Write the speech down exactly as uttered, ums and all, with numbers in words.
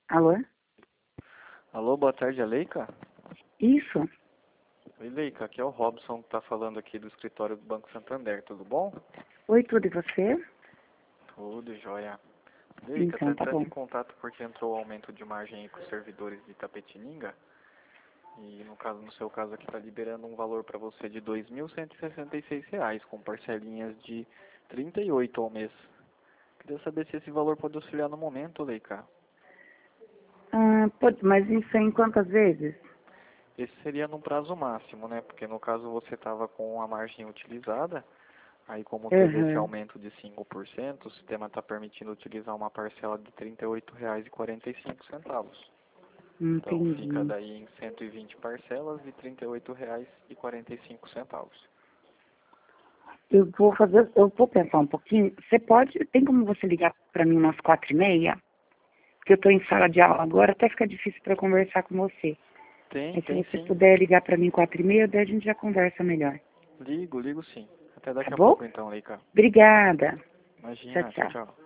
Alô? Alô, boa tarde, é Leica? Isso? Oi, Leica, aqui é o Robson que tá falando aqui do escritório do Banco Santander, tudo bom? Oi, tudo e você? Tudo jóia. Leica, tô Então, tá entrando bom. em contato porque entrou o aumento de margem aí com os servidores de Itapetininga. E no caso, no seu caso aqui tá liberando um valor para você de dois mil cento e sessenta e seis reais, com parcelinhas de trinta e oito ao mês. Queria saber se esse valor pode auxiliar no momento, Leica. Ah, pode, mas isso é em quantas vezes? Esse seria no prazo máximo, né? Porque no caso você estava com a margem utilizada. Aí como teve esse Aham, aumento de cinco por cento, o sistema está permitindo utilizar uma parcela de trinta e oito reais e quarenta e cinco centavos. Então fica entendi. daí em cento e vinte parcelas de trinta e oito reais e quarenta e cinco centavos. Eu vou fazer, eu vou pensar um pouquinho. Você pode, tem como você ligar para mim umas quatro e meia? Porque eu estou em sala de aula agora, até fica difícil para conversar com você. Tem, Aí se tem você sim. puder ligar para mim quatro e meia, daí a gente já conversa melhor. Ligo, ligo sim. Até Tá daqui a bom? pouco então, Leica. Obrigada. Tchau, Imagina, tchau, tchau. tchau.